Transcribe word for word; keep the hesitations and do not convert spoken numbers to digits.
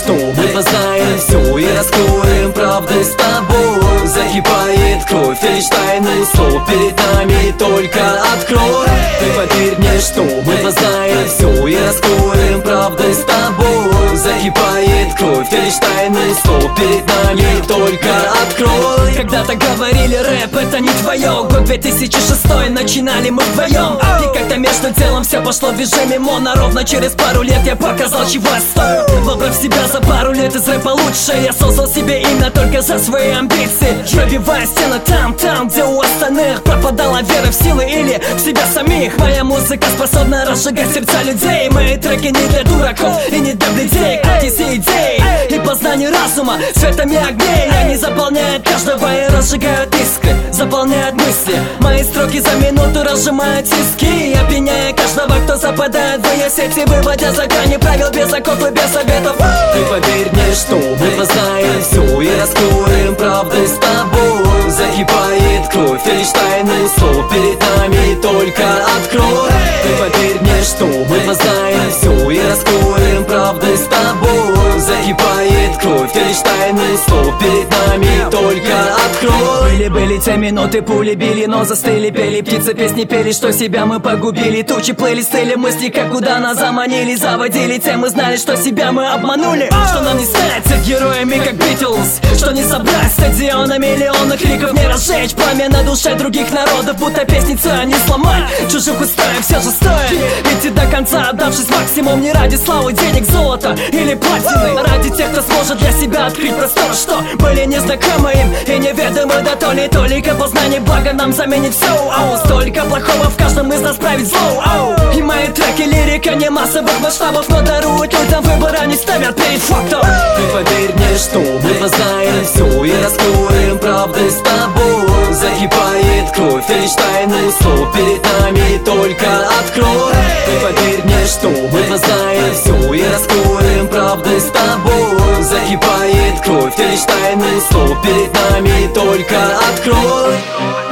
что мы познаем все и раскроем правды с тобой. Закипает кровь, и лишь тайный слов перед нами только открой. Ты поверь мне, что мы познаем все и раскроем правды с тобой. Закипает кровь, и лишь тайный слов перед нами только открой. Когда-то говорили, рэп это не твое. Год две тысячи шестой, начинали мы вдвоем. И как-то между делом все пошло движением моно. Ровно через пару лет я показал, чего я стою. Выбрав себя за пару лет из рэпа лучше, я создал себе имя только за свои амбиции. Пробивая стены там, там, где у остальных пропадала вера в силы или в себя самих. Моя музыка способна разжигать сердца людей. Мои треки не для дураков и не для бледей. Эти идеи и познание разума цветами огней. Они заполняют каждого и разжигают искры, заполняют мысли. Мои строки за минуту разжимают тиски, опьяняя каждого, кто западает в ее сети, выводя за грани правил без оков и без советов. Ты поверь мне, что мы познаем все и раскроем правды с тобой. Закипает кровь, и лишь тайный слов перед нами только открой. Ты поверь мне, что мы познаем все и раскроем правды с тобой. Закипает кровь, и лишь тайный слов перед нами только открой. Были-были те минуты, пули били, но застыли, пели птицы, песни пели, что себя мы погубили. Тучи плыли, стыли мысли, как куда нас заманили. Заводили темы, знали, что себя мы обманули. Что нам не стать героями, как Битлз. Что не собрать стадиона миллионных криков, не разжечь пламя на душе других народов. Будто песницу не сломать, чужих устоев все же стоит идти до конца, отдавшись максимум. Не ради славы, денег, золота или платины, ради тех, кто сможет для себя открыть простор, что были незнакомы им и неведомы до то ли. Только познание благо нам заменит все. Ау, столько плохого в каждом из нас правит зло. Ау. И мои треки лирика не массовых масштабов, но даруют людям выбор, они ставят перед фактом. Ты поверь мне, что мы познаем все и раскроем правды с тобой. Закипает кровь, и лишь тайный слов перед нами только открой. Ты поверь мне, что мы познаем все и раскроем правды с тобой. Закипает кровь, и лишь тайный слов перед нами только открой.